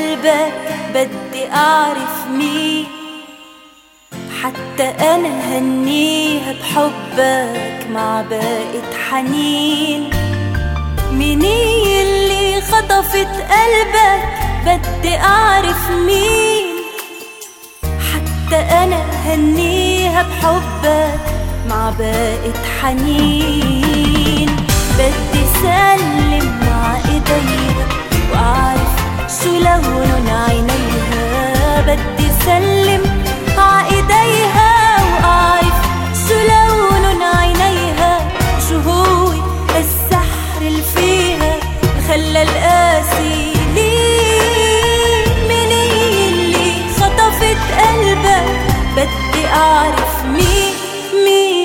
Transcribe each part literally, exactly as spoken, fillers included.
قلبك بدي أعرف مين، حتى أنا هنيها بحبك مع باقة حنين. مين هي اللي خطفت قلبك بدي أعرف مين، حتى أنا هنيها بحبك مع باقة حنين. بدي سلم مع إيديها وأعرف شو لون عينيها، بدي سلم مع إيديها وأعرف شو لون عينيها، شو هو السحر اللي فيها خلى القاسي ليه. مين اللي خطفت قلبك بدي أعرف مين مين.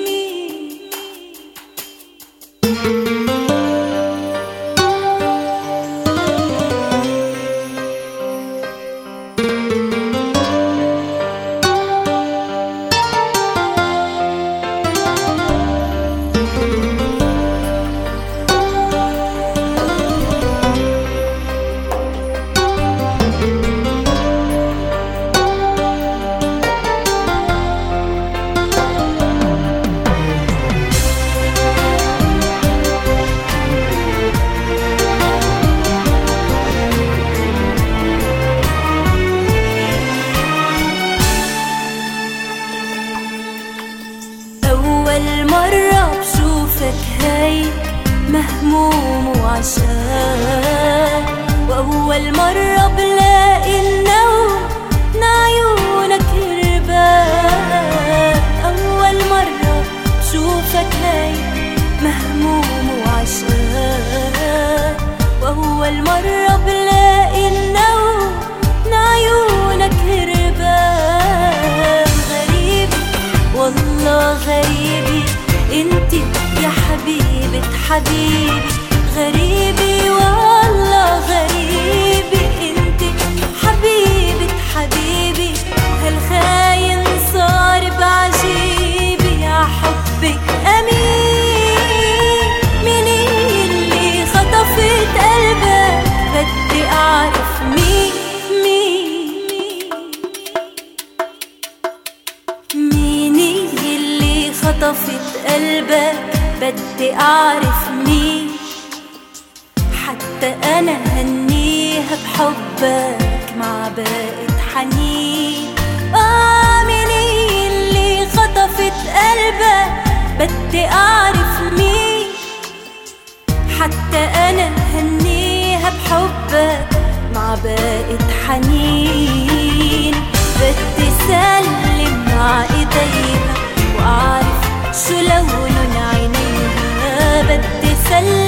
أول مرة بشوفك هيك مهموم وعشان، وأول مرة بلاقي النوم من عيونك هربان. أول مرة بشوفك هيك مهموم وعشان، وأول مرة بلاقي النوم من عيونك هربان. غريبة والله غريبي انتي يا حبيبة حبيبي، غريبي والله غريبي انتي حبيبة حبيبي. هالخاين صار بعجيبي يا حبك أمين. مين اللي خطفت قلبك بدي أعرف مين مين خطفت قلبك بدي أعرف مين، حتى أنا هنيها بحبك مع باقة حنين. آه مين اللي خطفت قلبك بدي أعرف مين، حتى أنا هنيها بحبك مع باقة حنين. بدي سلم مع إيديها وأعرف شو لون عينيها، بدي سلم